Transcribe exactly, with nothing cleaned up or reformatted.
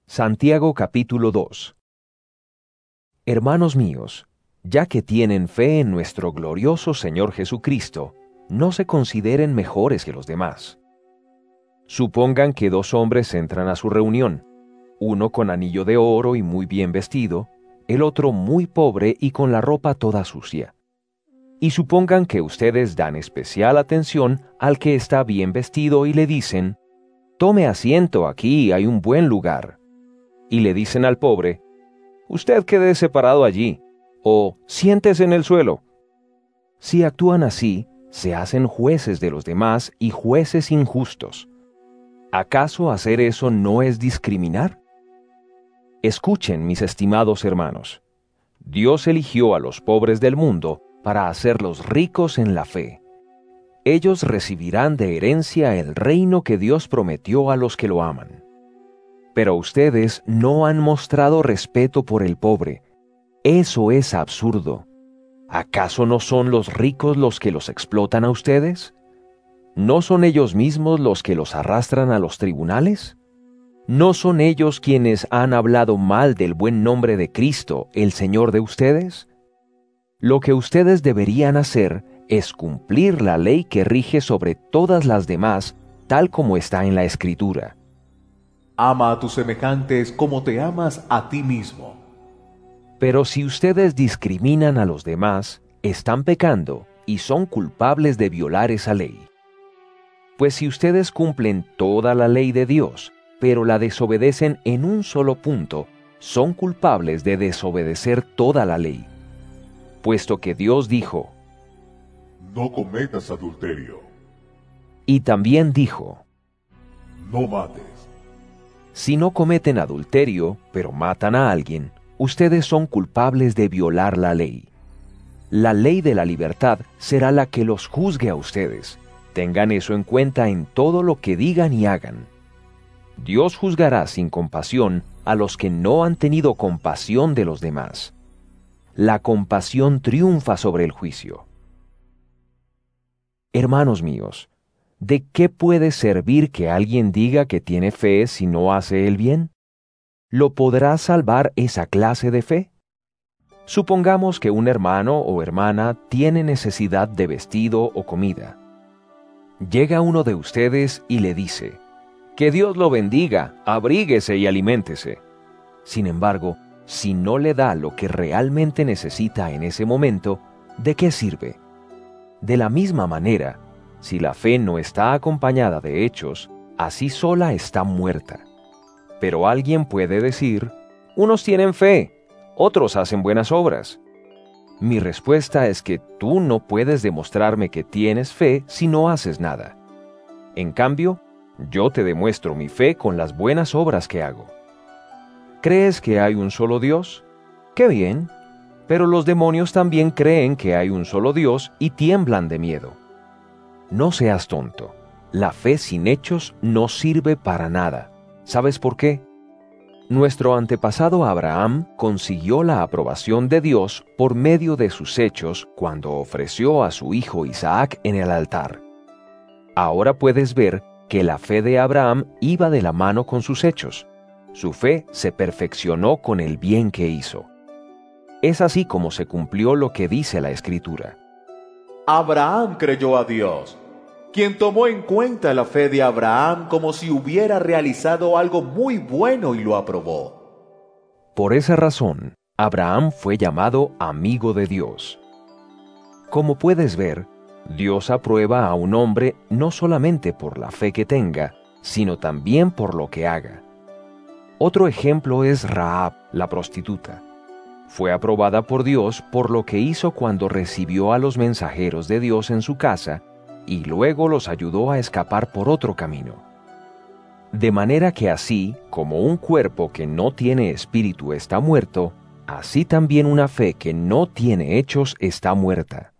Santiago capítulo dos. Hermanos míos, ya que tienen fe en nuestro glorioso Señor Jesucristo, no se consideren mejores que los demás. Supongan que dos hombres entran a su reunión, uno con anillo de oro y muy bien vestido, el otro muy pobre y con la ropa toda sucia. Y supongan que ustedes dan especial atención al que está bien vestido y le dicen, «Tome asiento, aquí hay un buen lugar». Y le dicen al pobre, «Usted quede separado allí», o «Siéntese en el suelo». Si actúan así, se hacen jueces de los demás y jueces injustos. ¿Acaso hacer eso no es discriminar? Escuchen, mis estimados hermanos. Dios eligió a los pobres del mundo para hacerlos ricos en la fe. Ellos recibirán de herencia el reino que Dios prometió a los que lo aman. Pero ustedes no han mostrado respeto por el pobre. Eso es absurdo. ¿Acaso no son los ricos los que los explotan a ustedes? ¿No son ellos mismos los que los arrastran a los tribunales? ¿No son ellos quienes han hablado mal del buen nombre de Cristo, el Señor de ustedes? Lo que ustedes deberían hacer es cumplir la ley que rige sobre todas las demás, tal como está en la Escritura. Ama a tus semejantes como te amas a ti mismo. Pero si ustedes discriminan a los demás, están pecando y son culpables de violar esa ley. Pues si ustedes cumplen toda la ley de Dios, pero la desobedecen en un solo punto, son culpables de desobedecer toda la ley. Puesto que Dios dijo, «No cometas adulterio». Y también dijo, «No mates». Si no cometen adulterio, pero matan a alguien, ustedes son culpables de violar la ley. La ley de la libertad será la que los juzgue a ustedes. Tengan eso en cuenta en todo lo que digan y hagan. Dios juzgará sin compasión a los que no han tenido compasión de los demás. La compasión triunfa sobre el juicio. Hermanos míos, ¿de qué puede servir que alguien diga que tiene fe si no hace el bien? ¿Lo podrá salvar esa clase de fe? Supongamos que un hermano o hermana tiene necesidad de vestido o comida. Llega uno de ustedes y le dice, «Que Dios lo bendiga, abríguese y aliméntese». Sin embargo, si no le da lo que realmente necesita en ese momento, ¿de qué sirve? De la misma manera, si la fe no está acompañada de hechos, así sola está muerta. Pero alguien puede decir, unos tienen fe, otros hacen buenas obras. Mi respuesta es que tú no puedes demostrarme que tienes fe si no haces nada. En cambio, yo te demuestro mi fe con las buenas obras que hago. ¿Crees que hay un solo Dios? ¡Qué bien! Pero los demonios también creen que hay un solo Dios y tiemblan de miedo. No seas tonto. La fe sin hechos no sirve para nada. ¿Sabes por qué? Nuestro antepasado Abraham consiguió la aprobación de Dios por medio de sus hechos cuando ofreció a su hijo Isaac en el altar. Ahora puedes ver que la fe de Abraham iba de la mano con sus hechos. Su fe se perfeccionó con el bien que hizo. Es así como se cumplió lo que dice la Escritura. Abraham creyó a Dios, quien tomó en cuenta la fe de Abraham como si hubiera realizado algo muy bueno y lo aprobó. Por esa razón, Abraham fue llamado amigo de Dios. Como puedes ver, Dios aprueba a un hombre no solamente por la fe que tenga, sino también por lo que haga. Otro ejemplo es Rahab, la prostituta. Fue aprobada por Dios por lo que hizo cuando recibió a los mensajeros de Dios en su casa y luego los ayudó a escapar por otro camino. De manera que así como un cuerpo que no tiene espíritu está muerto, así también una fe que no tiene hechos está muerta.